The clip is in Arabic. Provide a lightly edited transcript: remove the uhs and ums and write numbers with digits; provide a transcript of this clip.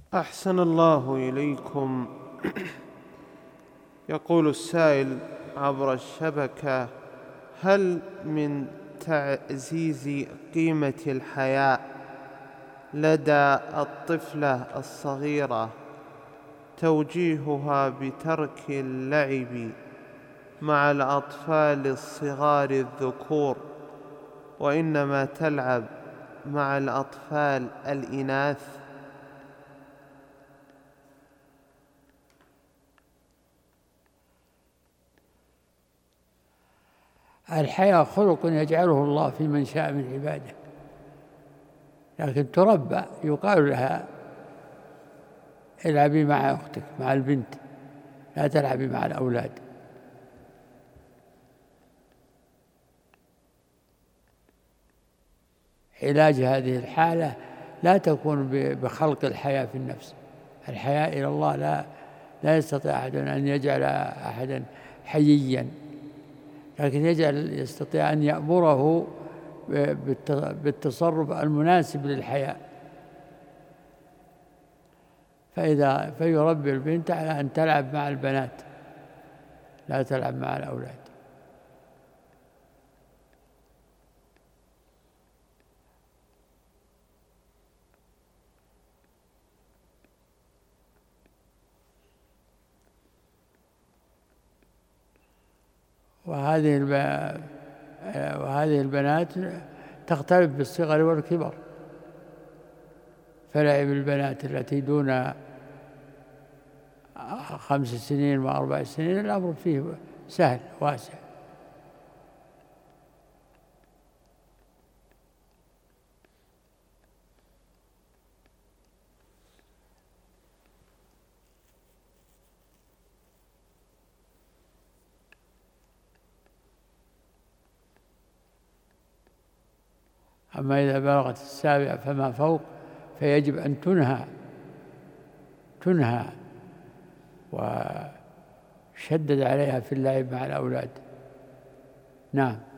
أحسن الله إليكم. يقول السائل عبر الشبكة: هل من تعزيز قيمة الحياء لدى الطفلة الصغيرة توجيهها بترك اللعب مع الأطفال الصغار الذكور، وإنما تلعب مع الأطفال الإناث؟ الحياة خلق يجعله الله في من شاء من عباده، لكن تربى، يقال لها العبي مع أختك، مع البنت، لا تلعبي مع الأولاد. علاج هذه الحالة لا تكون بخلق الحياة في النفس. الحياة إلى الله لا يستطيع أحد أن يجعل أحدا حييا، لكن يستطيع أن يأمره بالتصرف المناسب للحياة. فيربي البنت على أن تلعب مع البنات، لا تلعب مع الأولاد. وهذه البنات تختلف بالصغر والكبر، فلعب البنات التي دون 5 سنين و4 سنين الأمر فيه سهل واسع. أما إذا بلغت 7 فما فوق فيجب أن تنهى وشدد عليها في اللعب مع الأولاد. نعم.